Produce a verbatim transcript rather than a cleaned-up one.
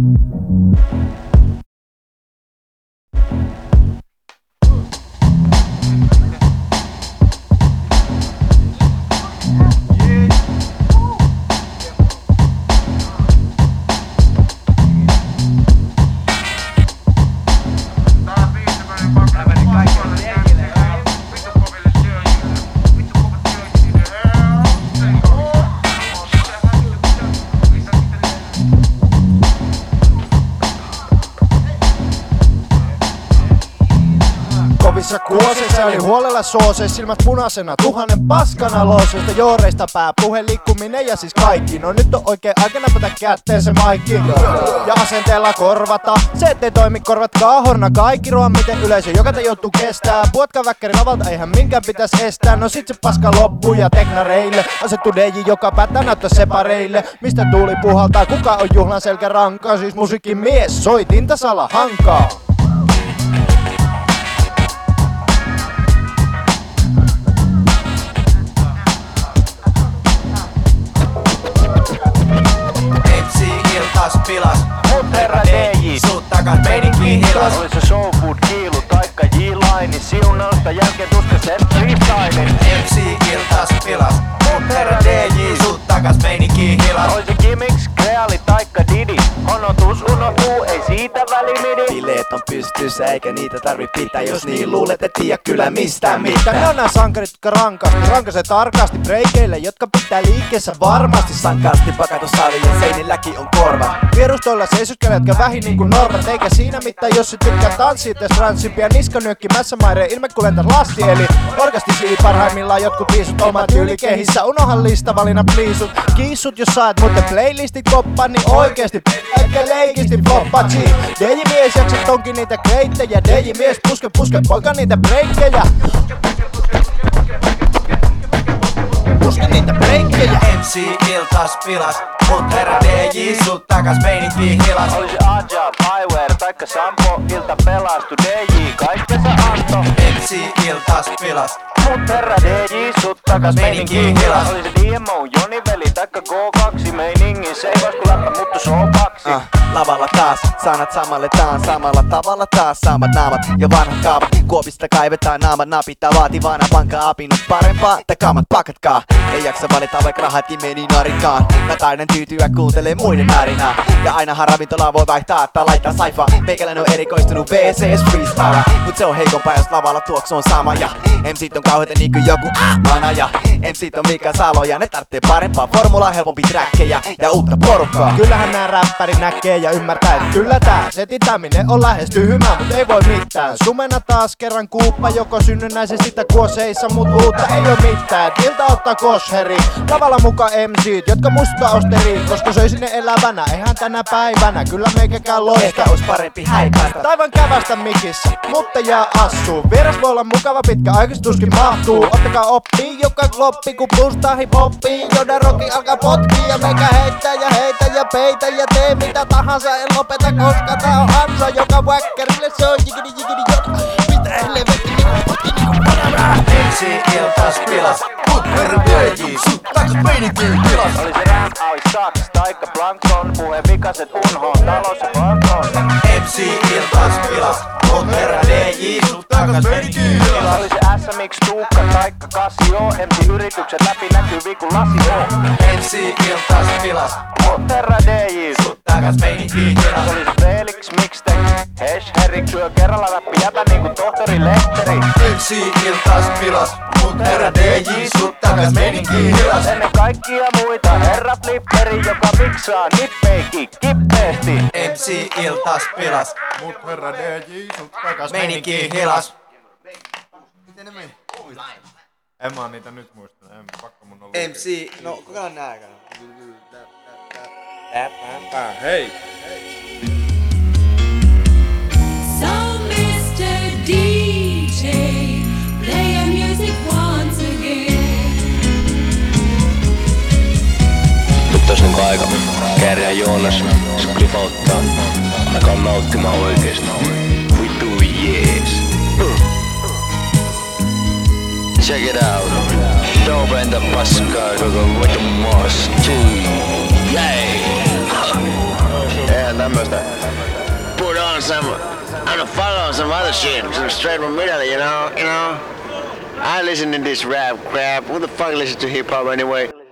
Kovissa kuoseissa oli huolella sooseissa, silmät punaisena, tuhannen paskana looseista, jooreista pää, puhe, liikkuminen ja siis kaikki. No nyt on oikein aika näpätä kätteen se maikki ja asenteella korvata. Se ettei toimi korvat kaahorna, kaikki ruoan miten yleisö jokaita joutuu kestää. Puotka väkkäri lavalta eihän minkään pitäis estää. No sit se paska loppuu ja teknareille asettu D J joka päättää näyttää separeille. Mistä tuuli puhaltaa, kuka on juhlan selkärankaa, siis musiikin mies, soitinta sala hankaa. Pilas, mut herra D J, sut takas meininkiin hilas. Oli se showfood kiilu taikka J-line, siunausta jälkeen tuskasen freestylen. M C-iltas pilas, mut herra D J, sut takas meininkiin hilas. Oli se gimmicks, kreali taikka Didi, honotus unohtuu, ei siitä välimidi. Bileet on pystyssä eikä niitä tarvi pitää, jos niin luulet et tiiä kyllä mistään mitään. Ne on nää sankarit, jotka rankasti, rankasee tarkasti breikeille, jotka pitää liikkeessä varmasti. Sankaasti pakatu salien seinilläkin on korva. Vierustoilla seisoskele, jotka vähin niinku normat, eikä siinä mitään, jos se tykkää tanssia täs ranssimpia niskanyökki mässämaireen ilme ku lentäs lasti. Eli orkastisia parhaimmillaan jotkut viisut omat tyyli-kehissä. Unohan lista, valina pliisut, kiissut jos saat muuten playlistit koppaa, niin oikeesti eikä leikisti floppa G. D J-mies jaksat onkin niitä kreittejä, D J-mies puske puske poika niitä breikkejä. Puske niitä breikkejä. M C-iltas pilas, mut herra D J, sut takas meininkiin hilas. Oli se Aja, Highwear taikka Sampo, ilta pelastu D J, kaikkensa anto. M C-iltas pilas, mut herra D J, sut takas meininkiin hilas. Oli se D M O, Joni veli taikka K kaksi, meiningissä ei vois ku läppä muttu show kaksi. Uh, lavalla taas, sanat samalletaan samalla tavalla taas, samat naamat ja vanhat kaavat. Kuopista kaivetaan naamat napittaa vaativana, pankaa apinut parempaa, että kaamat pakatkaa. Ei jaksa valita vaikka rahatkin meni narikaan. Mä taidan tyytyä kuuntelee muiden narinaa. Ja ainahan ravintolaa voi vaihtaa tai laittaa saifaa. Meikäläinen on erikoistunut V C S freestyle. Mut se on heikompaa jos lavalla tuoksu on sama. Ja M C:t on kauheita niinku joku manaja. M C:t on Mika Salo ja ne tarvitsee parempaa formulaa, helpompi trackkejä ja uutta porukkaa. Kyllähän nää räppäri näkee ja ymmärtää, et kyllä tää setitäminen on lähes tyhmää, mut ei voi mitään. Sumena taas kerran kuuppa, joko synnynnäisen sitä kuoseissa, mut uutta ei oo mitään. Et ilta ottaa kosheri, lavalla muka M C:t, jotka musta osteriin, koska söisin ne elävänä, eihän tänä päivänä, kyllä meikäkään loista. Ehkä ois parempi häipäistä Taivan kävästä mikissä, mutta jää assuu. Vieras voi olla mukava, pitkä aikistuskin mahtuu. Ottakaa oppii, joka kloppi, kun plustaa hip-hoppii. Joda rocki alkaa potkii ja meikä heittää ja heitä ja peitä ja tee mitä tahansa. En lopeta, koska tää on ansa, joka väkkärille se on jigidi jigidi jota. Mitä helvetti niinku potki niinku panamää. M C-iltas pilas, mut herra D J, sut takas meininkiin hilas. Oli se Ram, Ai Saks taikka Plankton, puhe vikaset unhoon, talous ja Plankton. M C-iltas pilas, mut herra D J, sut takas meininkiin hilas. Oli se S M X, Tuukka taikka Casio, M C-yritykset läpi näkyy kun lasi on. M C-iltas pilas, mut herra D J, sut takas meininkiin hilas. Oli se Felix, Mixtape, Hesh, Herrik syö kerralla läpi jätä niinku tohtori Lehteri. M C-iltas pilas, mut herra D J, sut takas meininkiin hilas. Ennen kaikkia muita herra Flipperi, joka miksaa nippeikin kippeesti. M C-iltas pilas, mut herra D J, sut takas meininkiin hilas. Miten ne meni? En mä oo niitä nyt muistanut, en pakko mun olla. M C, no kokeillaan nää aikaa. Hei! So mister D J, play your music once again. Nyt ois niinku aika kääriä Joonas, se klifauttaa. Alkaa nauttimaan oikeesti. Vittu jees. Check it out. Dopentä paskaa koko vitun maassa. Jei. Eihän tämmöstä put on some, I'm gonna follow some other shit, some straight from Italy, you know, you know. I listen to this rap crap. Who the fuck listens to hip hop anyway?